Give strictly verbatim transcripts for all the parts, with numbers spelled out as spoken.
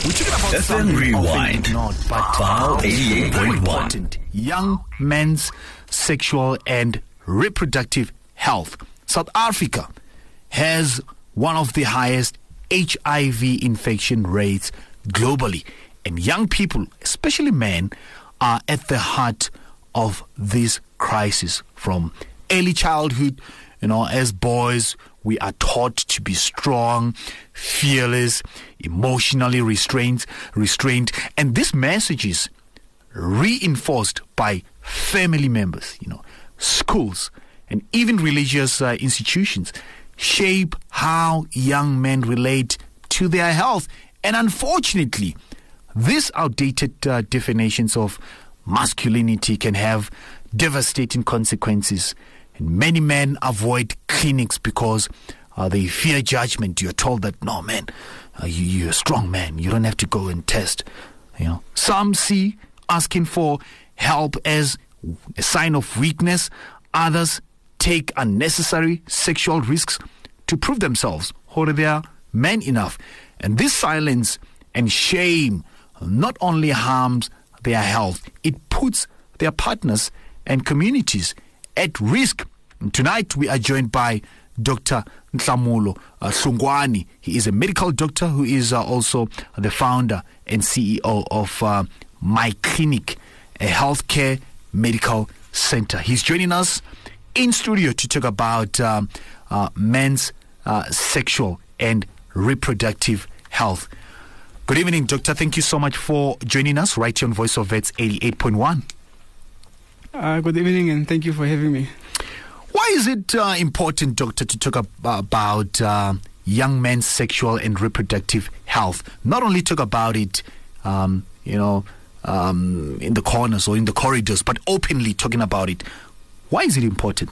We're talking about F M Rewind. Not, but Wow, eighty-eight point one. Young men's sexual and reproductive health. South Africa has one of the highest H I V infection rates globally, and young people, especially men, are at the heart of this crisis. From early childhood, you know, as boys, we are taught to be strong, fearless, emotionally restrained, restrained, and these messages reinforced by family members, you know, schools, and even religious uh, institutions shape how young men relate to their health. And unfortunately, these outdated uh, definitions of masculinity can have devastating consequences. And many men avoid clinics because uh, they fear judgment. You're told that, no, man, uh, you, you're a strong man. You don't have to go and test. You know, some see asking for help as a sign of weakness. Others take unnecessary sexual risks to prove themselves or they are man enough. And this silence and shame not only harms their health, it puts their partners and communities at risk. And tonight we are joined by Doctor Ntlamulo uh, Hlungwane. He is a medical doctor who is uh, also the founder and C E O of uh, My Clinic, a healthcare medical center. He's joining us in studio to talk about um, uh, men's uh, sexual and reproductive health. Good evening, Doctor. Thank you so much for joining us right here on Voice of Vets eighty-eight point one. Uh, good evening, and thank you for having me. Why is it uh, important, Doctor, to talk ab- about uh, young men's sexual and reproductive health? Not only talk about it, um, you know, um, in the corners or in the corridors, but openly talking about it. Why is it important?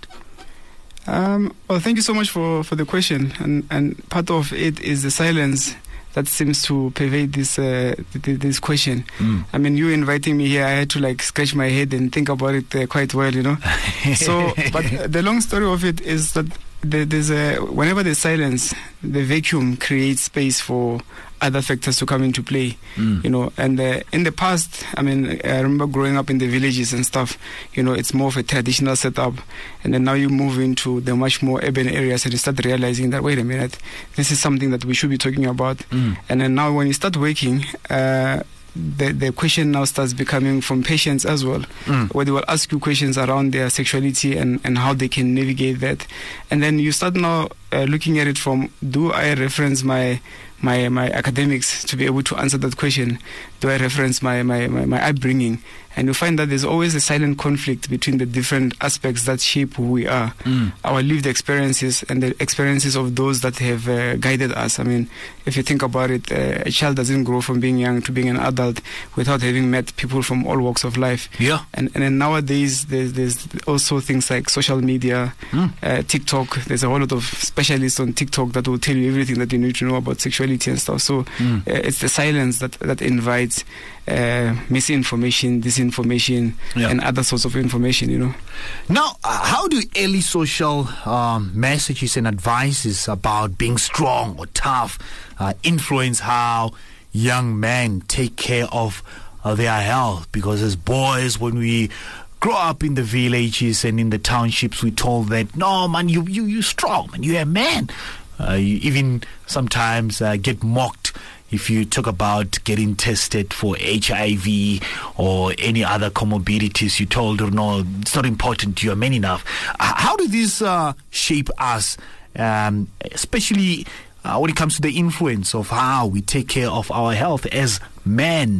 Um, well, thank you so much for, for the question. And, and part of it is the silence that seems to pervade this uh, th- this question. Mm. I mean, you inviting me here, I had to like scratch my head and think about it uh, quite well, you know. So, but the long story of it is that there, there's a whenever there's silence, the vacuum creates space for other factors to come into play, mm. you know. And uh, in the past, I mean, I remember growing up in the villages and stuff, you know, it's more of a traditional setup. And then now you move into the much more urban areas and you start realizing that, wait a minute, this is something that we should be talking about. Mm. And then now when you start working, uh, the the question now starts becoming from patients as well, mm. where they will ask you questions around their sexuality and, and how they can navigate that. And then you start now uh, looking at it from, do I reference my my my academics to be able to answer that question? Do I reference my, my, my, my upbringing? And you find that there's always a silent conflict between the different aspects that shape who we are, mm. our lived experiences and the experiences of those that have uh, guided us. I mean, if you think about it, uh, a child doesn't grow from being young to being an adult without having met people from all walks of life. Yeah. And and then nowadays, there's, there's also things like social media, mm. uh, TikTok. There's a whole lot of specialists on TikTok that will tell you everything that you need to know about sexuality and stuff. So mm. uh, it's the silence that, that invites uh, misinformation, disinformation, yeah. and other sorts of information, you know. Now, uh, how do early social um, messages and advices about being strong or tough uh, influence how young men take care of uh, their health? Because as boys, when we grow up in the villages and in the townships, we told that, no, man, you, you, you're strong, man, you're a man. Uh, you even sometimes uh, get mocked if you talk about getting tested for H I V or any other comorbidities. You told, no, it's not important, you're man enough. Uh, how do these uh, shape us, um, especially uh, when it comes to the influence of how we take care of our health as men?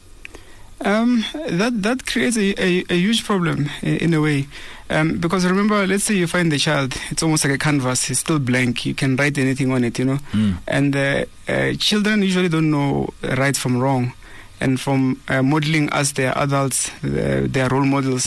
Um, that that creates a, a, a huge problem in, in a way. Um, because remember, let's say you find the child, it's almost like a canvas, it's still blank, you can write anything on it, you know. Mm. And uh, uh, children usually don't know right from wrong. And from uh, modeling us, their adults, uh, their role models,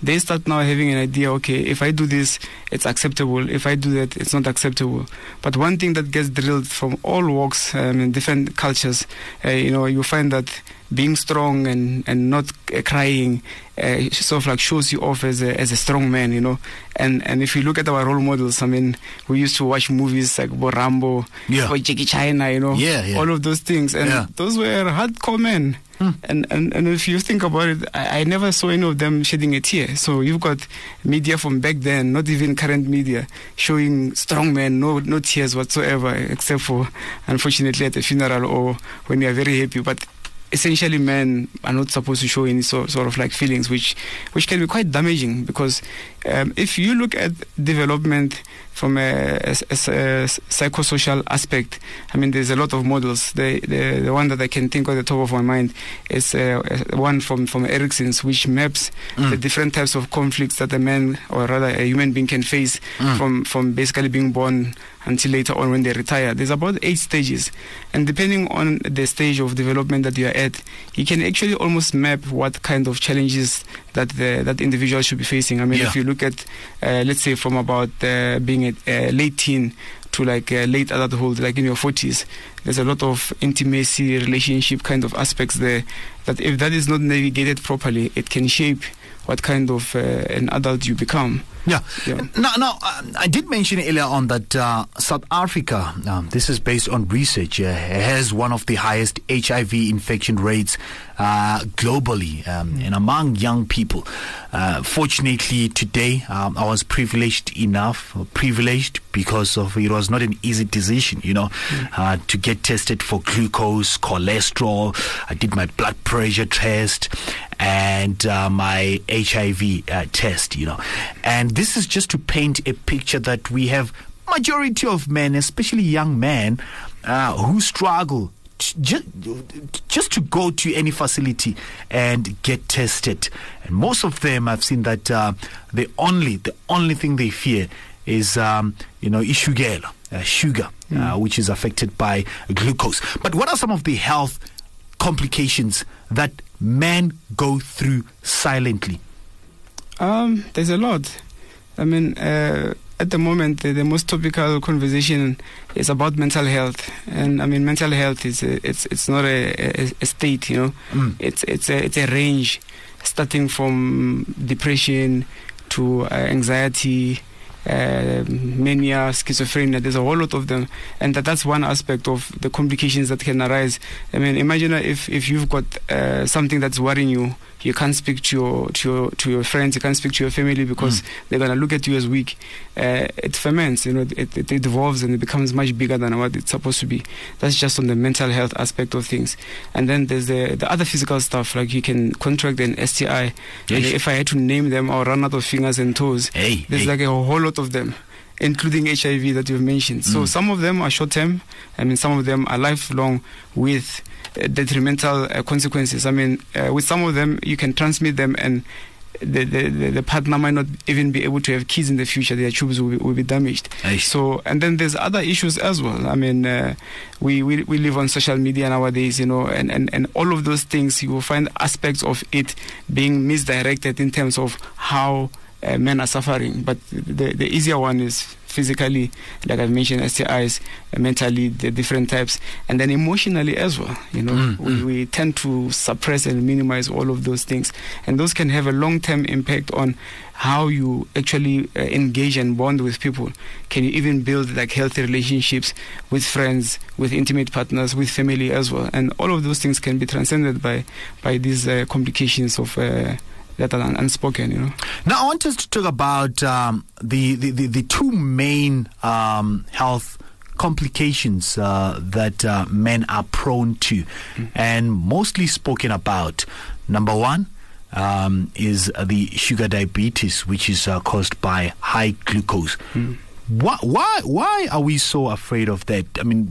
they start now having an idea, okay, if I do this, it's acceptable. If I do that, it's not acceptable. But one thing that gets drilled from all walks um, in different cultures, uh, you know, you find that being strong and, and not uh, crying uh, sort of like shows you off as a, as a strong man, you know. And and if you look at our role models, I mean, we used to watch movies like Bo Rambo, yeah. or Jackie China, you know, yeah, yeah. all of those things. And yeah. those were hardcore men. Hmm. And, and and if you think about it, I, I never saw any of them shedding a tear. So you've got media from back then, not even current media, showing strong men, no no tears whatsoever, except for, unfortunately, at the funeral or when they are very happy. But essentially, men are not supposed to show any sort, sort of like feelings, which which can be quite damaging, because um, if you look at development from a, a, a, a psychosocial aspect, I mean, there's a lot of models. The, the the one that I can think of at the top of my mind is uh, one from, from Erickson's, which maps mm. the different types of conflicts that a man, or rather a human being, can face mm. from, from basically being born until later on when they retire. There's about eight stages. And depending on the stage of development that you are at, you can actually almost map what kind of challenges that the, that individual should be facing. I mean, yeah. if you look at, uh, let's say, from about uh, being a uh, late teen to like uh, late adulthood, like in your forties, there's a lot of intimacy, relationship kind of aspects there that if that is not navigated properly, it can shape what kind of uh, an adult you become. Yeah. yeah. Now, now uh, I did mention earlier on that uh, South Africa, um, this is based on research, uh, has one of the highest H I V infection rates uh, globally um, mm. and among young people. Uh, fortunately, today um, I was privileged enough, privileged because of it was not an easy decision, you know, mm. uh, to get tested for glucose, cholesterol. I did my blood pressure test and uh, my H I V uh, test, you know. And this is just to paint a picture that we have majority of men, especially young men, uh, who struggle t- just, just to go to any facility and get tested. And most of them, I've seen that uh, the only the only thing they fear is, um, you know, sugar, uh, sugar, mm. uh, which is affected by glucose. But what are some of the health complications that men go through silently? Um, there's a lot. I mean, uh, at the moment, the, the most topical conversation is about mental health, and I mean, mental health is a, it's it's not a, a, a state, you know. Mm. It's it's a it's a range, starting from depression to uh, anxiety, uh, mania, schizophrenia. There's a whole lot of them, and that, that's one aspect of the complications that can arise. I mean, imagine if if you've got uh, something that's worrying you. You can't speak to your to your to your friends. You can't speak to your family because mm. they're gonna look at you as weak. Uh, it ferments, you know. It, it, it evolves and it becomes much bigger than what it's supposed to be. That's just on the mental health aspect of things. And then there's the the other physical stuff, like you can contract an S T I. And if I had to name them, I'll run out of fingers and toes. Hey, there's hey. like a whole lot of them, including H I V that you've mentioned. Mm. So some of them are short term. I mean, some of them are lifelong with detrimental uh, consequences. I mean, uh, with some of them, you can transmit them, and the, the, the partner might not even be able to have kids in the future. Their tubes will be, will be damaged. Aish. So, and then there's other issues as well. I mean, uh, we, we we live on social media nowadays, you know, and, and, and all of those things, you will find aspects of it being misdirected in terms of how uh, men are suffering. But the, the easier one is physically, like I've mentioned, S T Is, uh, mentally, the different types, and then emotionally as well. You know, mm, we, mm. we tend to suppress and minimize all of those things, and those can have a long-term impact on how you actually uh, engage and bond with people. Can you even build like healthy relationships with friends, with intimate partners, with family as well? And all of those things can be transcended by by these uh, complications of Uh, that are unspoken, you know. Now, I want us to talk about um, the, the, the, the two main um, health complications uh, that uh, men are prone to, mm. and mostly spoken about. Number one um, is the sugar diabetes, which is uh, caused by high glucose. Mm. Why, why why are we so afraid of that? I mean,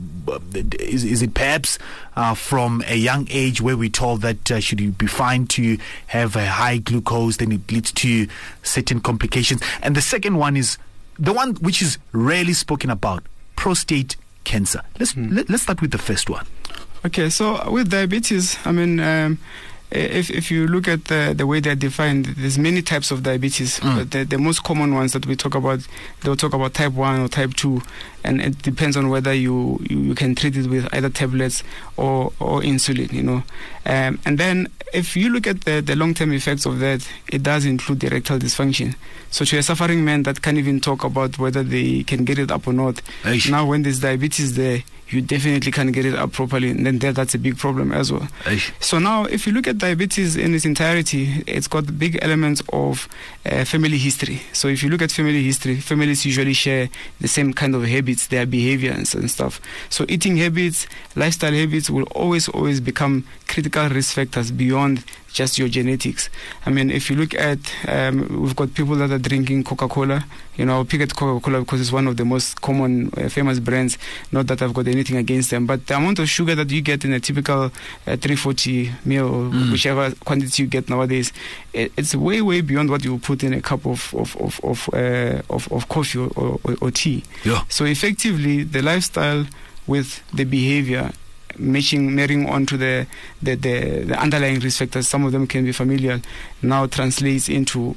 is is it perhaps uh, from a young age where we're told that uh, should you be fine to have a high glucose, then it leads to certain complications? And the second one is the one which is rarely spoken about, prostate cancer. Let's mm. let, let's start with the first one. Okay, so with diabetes, I mean, um, if if you look at the, the way they're defined, there's many types of diabetes. Mm. But the, the most common ones that we talk about, they'll talk about type one or type two, and it depends on whether you, you, you can treat it with either tablets or, or insulin, you know. Um, and then if you look at the, the long-term effects of that, it does include erectile dysfunction. So to a suffering man that can't even talk about whether they can get it up or not, Eish. now when there's diabetes there, you definitely can't get it up properly, and then that, that's a big problem as well. Eish. So now, if you look at diabetes in its entirety, it's got big elements of uh, family history. So if you look at family history, families usually share the same kind of habits, their behaviors and stuff. So eating habits, lifestyle habits will always, always become critical risk factors beyond just your genetics. I mean, if you look at, um, we've got people that are drinking Coca-Cola. You know, I'll pick at Coca-Cola because it's one of the most common, uh, famous brands. Not that I've got anything against them, but the amount of sugar that you get in a typical uh, three forty meal, or Mm. whichever quantity you get nowadays, it, it's way, way beyond what you put in a cup of of of of, uh, of, of coffee or, or, or tea. Yeah. So effectively, the lifestyle with the behavior matching, marrying onto the, the, the, the underlying risk factors, some of them can be familial, now translates into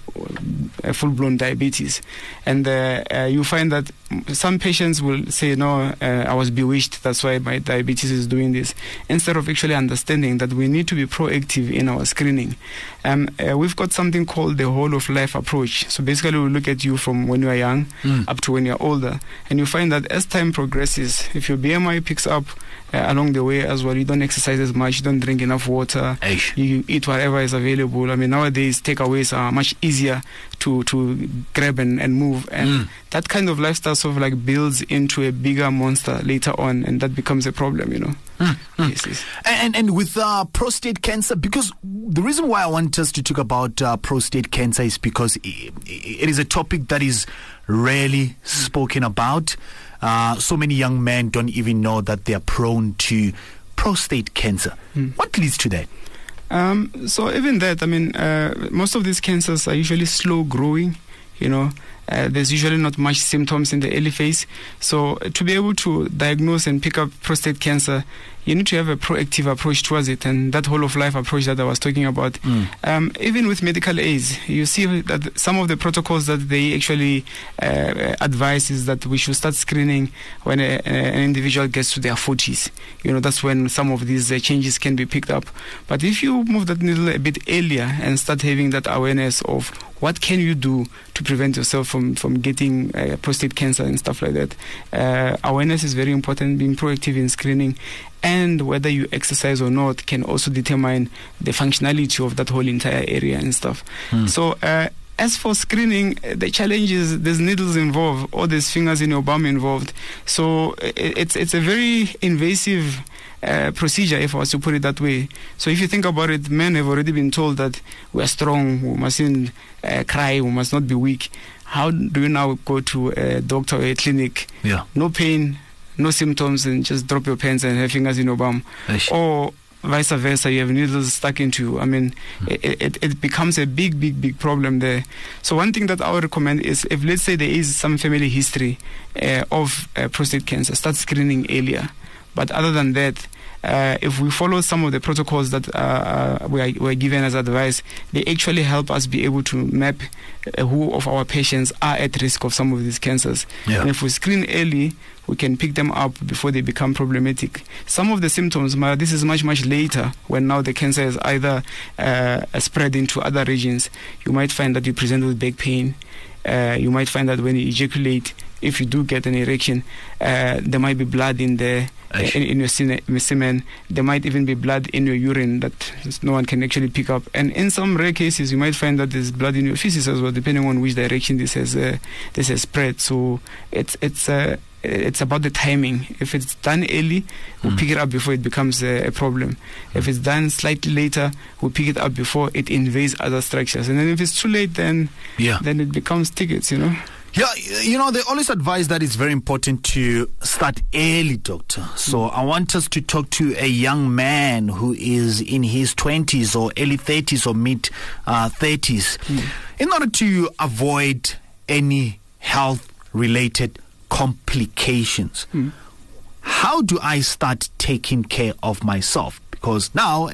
a full-blown diabetes. And uh, uh, you find that some patients will say, no, uh, I was bewitched, that's why my diabetes is doing this, instead of actually understanding that we need to be proactive in our screening. Um, uh, we've got something called the whole-of-life approach. So basically, we look at you from when you are young Mm. up to when you're older, and you find that as time progresses, if your B M I picks up uh, along the way as well, you don't exercise as much, you don't drink enough water, Eish. you eat whatever is available. I mean, nowadays takeaways are much easier to, to grab and, and move, and Mm. that kind of lifestyle sort of like builds into a bigger monster later on, and that becomes a problem, you know. Mm, mm. Yes, yes. And and with uh, prostate cancer, because the reason why I want us to talk about uh, prostate cancer is because it, it is a topic that is rarely spoken about. Uh, so many young men don't even know that they are prone to prostate cancer. Mm. What leads to that? Um, so even that, I mean, uh, most of these cancers are usually slow growing, you know. Uh, there's usually not much symptoms in the early phase. So uh, to be able to diagnose and pick up prostate cancer, you need to have a proactive approach towards it, and that whole-of-life approach that I was talking about. Mm. Um, even with medical aids, you see that some of the protocols that they actually uh, advise is that we should start screening when a, an individual gets to their forties. You know, that's when some of these uh, changes can be picked up. But if you move that needle a bit earlier and start having that awareness of what can you do to prevent yourself from, from getting uh, prostate cancer and stuff like that, uh, awareness is very important, being proactive in screening. And whether you exercise or not can also determine the functionality of that whole entire area and stuff. Mm. So uh, as for screening, the challenge is there's needles involved, or there's fingers in your bum involved. So it's it's a very invasive uh, procedure, if I was to put it that way. So if you think about it, men have already been told that we are strong, we mustn't uh, cry, we must not be weak. How do you now go to a doctor or a clinic? Yeah. No pain, no symptoms, and just drop your pants and have fingers in your bum? Eish. Or vice versa, you have needles stuck into you. I mean, mm. it, it, it becomes a big, big, big problem there. So one thing that I would recommend is, if let's say there is some family history uh, of uh, prostate cancer, start screening earlier. But other than that, uh, if we follow some of the protocols that uh, uh, we are, we are given as advice, they actually help us be able to map uh, who of our patients are at risk of some of these cancers. Yeah. And if we screen early, we can pick them up before they become problematic. Some of the symptoms, this is much, much later, when now the cancer is either uh, spread into other regions. You might find that you present with back pain. Uh, you might find that when you ejaculate, if you do get an erection, uh, there might be blood in the uh, in, in your semen. There might even be blood in your urine that no one can actually pick up. And in some rare cases, you might find that there's blood in your feces as well, depending on which direction this has uh, this has spread. So it's it's uh, it's about the timing. If it's done early, we'll mm. pick it up before it becomes a, a problem. Mm. If it's done slightly later, we'll pick it up before it invades other structures. And then if it's too late, then yeah. then it becomes tickets, you know. Yeah, you know, they always advise that it's very important to start early, doctor. So mm. I want us to talk to a young man who is in his twenties or early thirties or mid uh, thirties mm. in order to avoid any health-related complications. Mm. How do I start taking care of myself? Because now,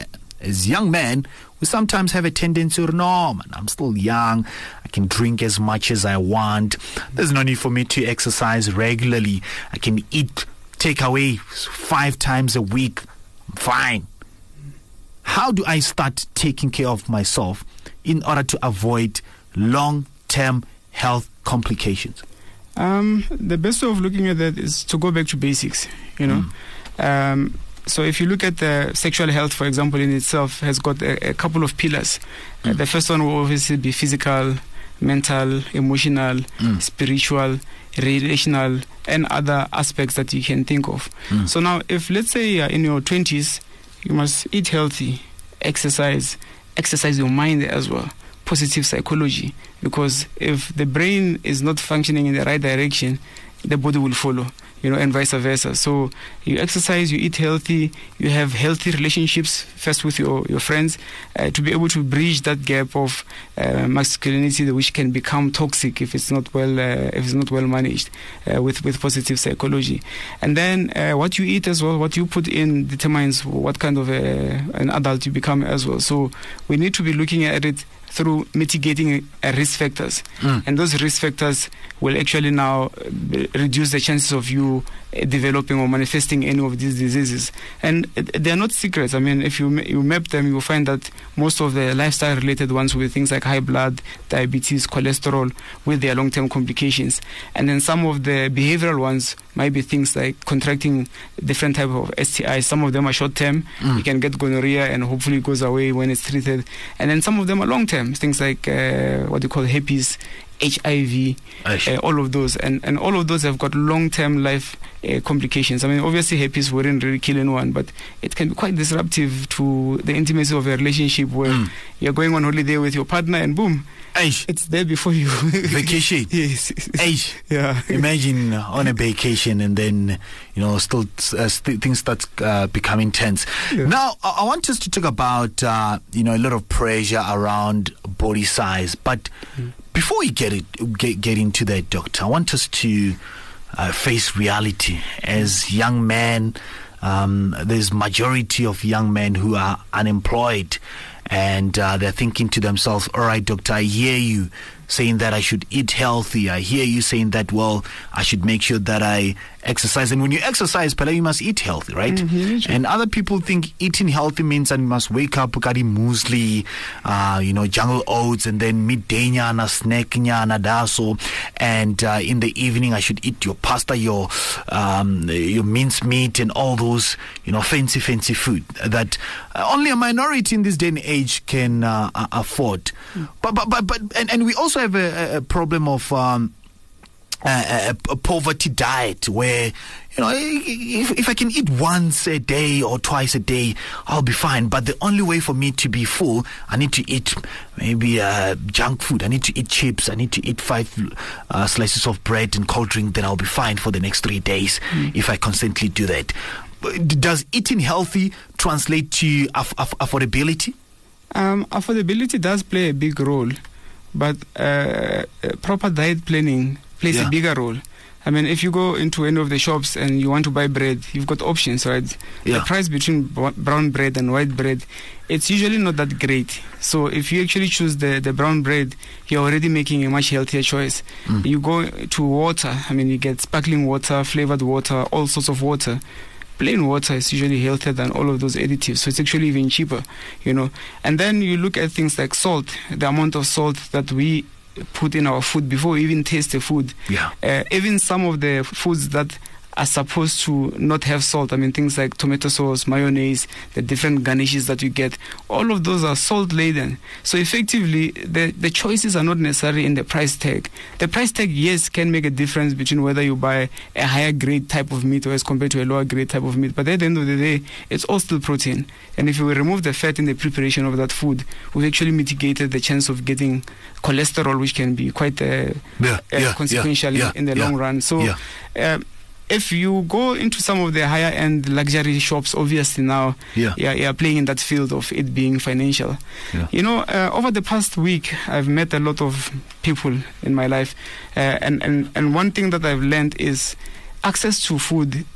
as young men, we sometimes have a tendency to, no, man, I'm still young. I can drink as much as I want. There's no need for me to exercise regularly. I can eat takeaway five times a week. Fine. How do I start taking care of myself in order to avoid long-term health complications? Um, the best way of looking at that is to go back to basics, you know. Mm. Um, so if you look at the sexual health, for example, in itself has got a, a couple of pillars. Mm. Uh, the first one will obviously be physical, mental, emotional, mm. spiritual, relational, and other aspects that you can think of. Mm. So now, if let's say you're in your twenties, you must eat healthy, exercise, exercise your mind as well, positive psychology, because if the brain is not functioning in the right direction, the body will follow, you know, and vice versa. So you exercise, you eat healthy, you have healthy relationships, first with your, your friends, uh, to be able to bridge that gap of uh, masculinity, which can become toxic if it's not well uh, if it's not well managed uh, with, with positive psychology. And then uh, what you eat as well, what you put in determines what kind of a, an adult you become as well. So we need to be looking at it through mitigating uh, risk factors. Mm. And those risk factors will actually now uh, reduce the chances of you uh, developing or manifesting any of these diseases. And uh, they are not secrets. I mean, if you, you map them, you will find that most of the lifestyle-related ones with things like high blood, diabetes, cholesterol, with their long-term complications. And then some of the behavioral ones might be things like contracting different type of S T Is. Some of them are short-term. Mm. You can get gonorrhea and hopefully it goes away when it's treated. And then some of them are long-term. Things like uh, what you call herpes, H I V, uh, all of those. And, and all of those have got long-term life uh, complications. I mean, obviously herpes wouldn't really kill anyone, but it can be quite disruptive to the intimacy of a relationship where mm. you're going on holiday with your partner and boom, Aish. It's there before you. Vacation. Yes. Aish. Yeah. Imagine on a vacation and then, you know, still uh, st- things start uh, becoming tense. Yeah. Now, I-, I want us to talk about, uh, you know, a lot of pressure around body size. But mm. before we get it, get, get into that, Doctor, I want us to uh, face reality. As young men, um, there's majority of young men who are unemployed. And uh, they're thinking to themselves, all right, doctor, I hear you saying that I should eat healthy. I hear you saying that, well, I should make sure that I exercise. And when you exercise, Pele, you must eat healthy, right? Mm-hmm. And other people think eating healthy means I must wake up, kari muesli, uh, you know, jungle oats, and then midday nyana, snack nyana, daso. And uh, in the evening, I should eat your pasta, your um, your mince meat, and all those, you know, fancy, fancy food that uh, only a minority in this day and age can uh, afford. Mm. But, but, but, but, and, and we also have a, a problem of um, a, a poverty diet where, you know, if, if I can eat once a day or twice a day, I'll be fine. But the only way for me to be full, I need to eat maybe uh, junk food. I need to eat chips. I need to eat five uh, slices of bread and cold drink. Then I'll be fine for the next three days mm. if I constantly do that. Does eating healthy translate to aff- aff- affordability? Um, affordability does play a big role, but uh, proper diet planning plays yeah. a bigger role. I mean, if you go into any of the shops and you want to buy bread, you've got options, right? Yeah. The price between brown bread and white bread, it's usually not that great. So if you actually choose the, the brown bread, you're already making a much healthier choice. Mm. You go to water, I mean, you get sparkling water, flavored water, all sorts of water. Plain water is usually healthier than all of those additives, so it's actually even cheaper, you know. And then you look at things like salt, the amount of salt that we put in our food before we even taste the food. Yeah. Uh, even some of the foods that are supposed to not have salt, I mean, things like tomato sauce, mayonnaise, the different garnishes that you get, all of those are salt-laden. So effectively, the, the choices are not necessarily in the price tag. The price tag, yes, can make a difference between whether you buy a higher grade type of meat or as compared to a lower grade type of meat. But at the end of the day, it's all still protein. And if we remove the fat in the preparation of that food, we've actually mitigated the chance of getting cholesterol, which can be quite uh, yeah, uh, yeah, consequential yeah, in the yeah, long run. So. Yeah. Uh, If you go into some of the higher end luxury shops, obviously now yeah. you're, you're playing in that field of it being financial. Yeah. You know, uh, over the past week, I've met a lot of people in my life. Uh, and, and, and one thing that I've learned is access to food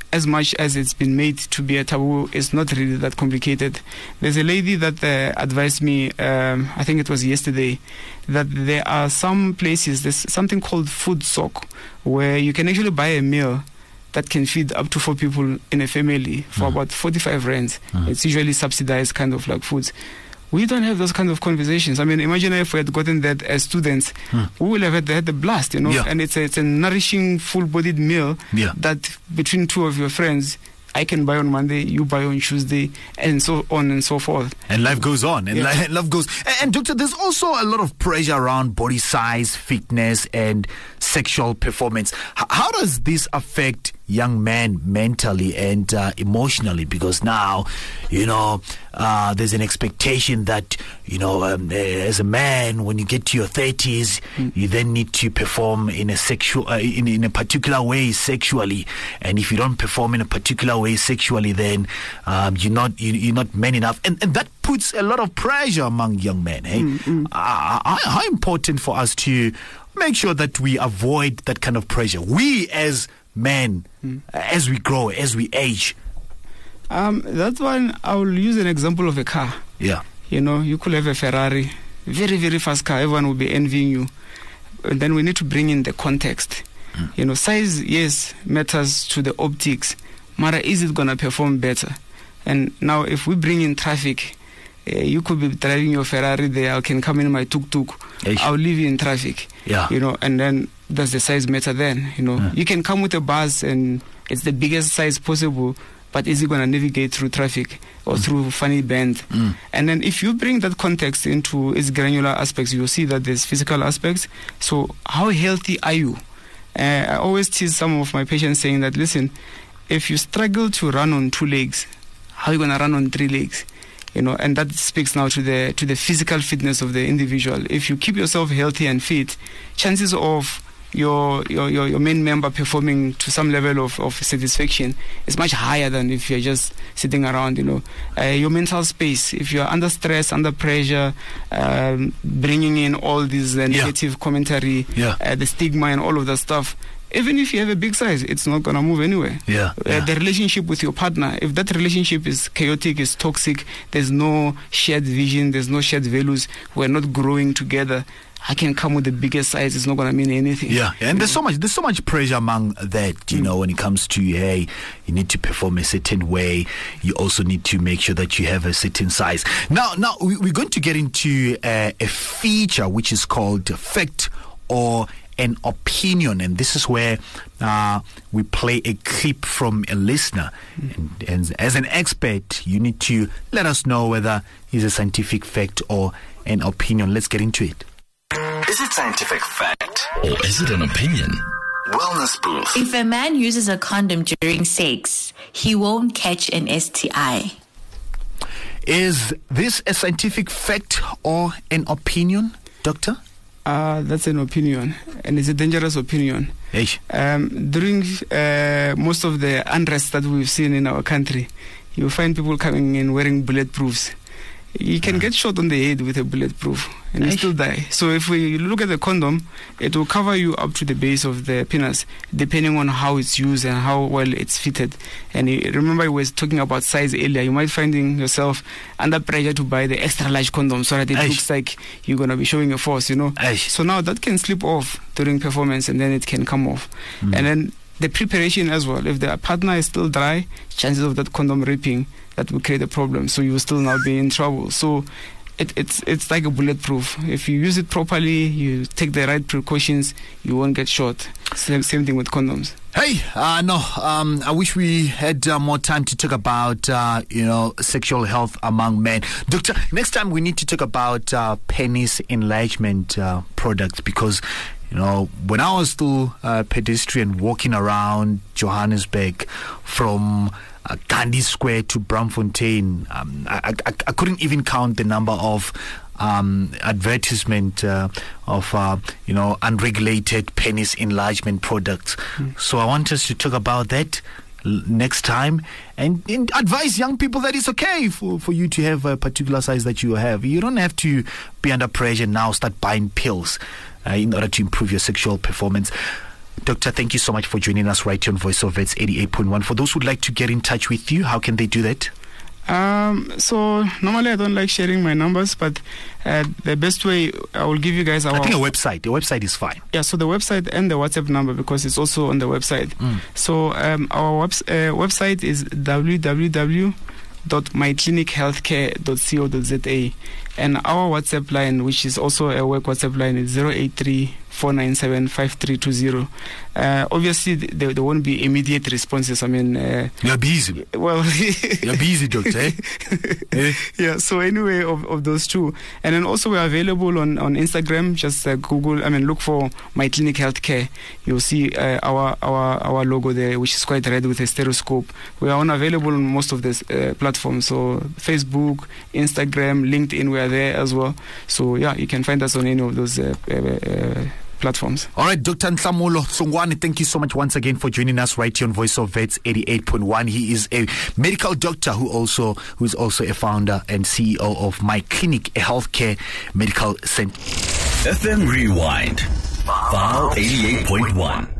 as much as it's been made to be a taboo, it's not really that complicated. There's a lady that uh, advised me, um, I think it was yesterday, that there are some places, there's something called food sock, where you can actually buy a meal that can feed up to four people in a family for mm. about forty-five rands. Mm. It's usually subsidized kind of like foods. We don't have those kind of conversations. I mean, imagine if we had gotten that as students, hmm. we would have had, had the blast, you know. Yeah. And it's a, it's a nourishing, full-bodied meal yeah. that between two of your friends, I can buy on Monday, you buy on Tuesday, and so on and so forth. And life goes on, and yeah. life, life goes. And, and doctor, there's also a lot of pressure around body size, fitness, and sexual performance. H- how does this affect young men mentally and uh, emotionally? Because now, you know, uh, there's an expectation that, you know, um, as a man, when you get to your thirties, mm. you then need to perform in a sexual, uh, in, in a particular way sexually. And if you don't perform in a particular way sexually, then um, you're not you, you're not man enough. And, and that puts a lot of pressure among young men. Hey, mm, mm. Uh, how important for us to make sure that we avoid that kind of pressure? We as men, mm. as we grow, as we age. Um, that one, I will use an example of a car. Yeah. You know, you could have a Ferrari, very, very fast car. Everyone will be envying you. And then we need to bring in the context. Mm. You know, size, yes, matters to the optics. Mara, is it going to perform better? And now, if we bring in traffic, uh, you could be driving your Ferrari there. I can come in my tuk-tuk. Eish. I'll leave you in traffic. Yeah. You know, and then does the size matter then? You know, mm. you can come with a bus and it's the biggest size possible, but is it going to navigate through traffic or mm. through funny bend? Mm. And then if you bring that context into its granular aspects, you'll see that there's physical aspects. So how healthy are you? Uh, I always tease some of my patients saying that, listen, if you struggle to run on two legs, how are you going to run on three legs? You know, and that speaks now to the to the physical fitness of the individual. If you keep yourself healthy and fit, chances of your your your, your main member performing to some level of, of satisfaction is much higher than if you're just sitting around. You know, uh, your mental space. If you're under stress, under pressure, um, bringing in all this uh, negative yeah. commentary, yeah. uh, the stigma and all of that stuff. Even if you have a big size, it's not going to move anywhere. Yeah, yeah. Uh, the relationship with your partner, if that relationship is chaotic, is toxic, there's no shared vision, there's no shared values, we're not growing together, I can come with the biggest size, it's not going to mean anything. Yeah, yeah. And there's so much there's so much pressure among that, you mm. know, when it comes to, hey, you need to perform a certain way. You also need to make sure that you have a certain size. Now, now we're going to get into uh, a feature which is called Fact or an Opinion, and this is where uh, we play a clip from a listener. Mm. And, and as an expert, you need to let us know whether it's a scientific fact or an opinion. Let's get into it. Is it scientific fact or is it an opinion? Wellness Booth. If a man uses a condom during sex, he won't catch an S T I. Is this a scientific fact or an opinion, doctor? Uh, that's an opinion, and it's a dangerous opinion. Hey. Um, during uh, most of the unrest that we've seen in our country, you find people coming in wearing bulletproofs. You can uh. get shot on the head with a bulletproof and you still die. So if we look at the condom, it will cover you up to the base of the penis, depending on how it's used and how well it's fitted. And you, remember, I was talking about size earlier. You might finding yourself under pressure to buy the extra large condom so that it Aish. looks like you're going to be showing your force, you know. Aish. So now that can slip off during performance and then it can come off. Mm. And then the preparation as well. If the partner is still dry, chances of that condom ripping, that will create a problem. So you will still now be in trouble. So it, it's it's like a bulletproof. If you use it properly, you take the right precautions, you won't get shot. Same, same thing with condoms. Hey, uh, no, um, I wish we had uh, more time to talk about, uh, you know, sexual health among men. Doctor, next time we need to talk about uh, penis enlargement uh, products because, you know, when I was still a pedestrian walking around Johannesburg from uh, Gandhi Square to Braamfontein, um, I, I, I couldn't even count the number of um, advertisement uh, of, uh, you know, unregulated penis enlargement products. Mm. So I want us to talk about that l- next time and, and advise young people that it's okay for, for you to have a particular size that you have. You don't have to be under pressure now, start buying pills Uh, in order to improve your sexual performance. Doctor, thank you so much for joining us right here on Voice of Vets eighty-eight point one. For those who'd like to get in touch with you, how can they do that? Um, so normally I don't like sharing my numbers, but uh, the best way I will give you guys our... I think a website. The website is fine. Yeah, so the website and the WhatsApp number, because it's also on the website. Mm. So um, our webs- uh, website is w w w dot my clinic healthcare dot co dot z a, and our WhatsApp line, which is also a work WhatsApp line, is zero eight three four nine seven five three two zero. Uh, obviously, there, there won't be immediate responses. I mean, uh, you're busy. Well, you're busy, doctor. Eh? eh? Yeah. So anyway, of, of those two, and then also we're available on, on Instagram. Just uh, Google. I mean, look for My Clinic Healthcare. You'll see uh, our our our logo there, which is quite red with a stereoscope. We are on available on most of these uh, platforms. So Facebook, Instagram, LinkedIn, we are there as well. So yeah, you can find us on any of those uh, uh, uh, platforms. All right, Doctor Nhlamulo Songwane, thank you so much once again for joining us right here on Voice of Vets eighty-eight point one. He is a medical doctor who also who is also a founder and C E O of My Clinic, a healthcare medical center. F M Rewind, File eighty-eight point one.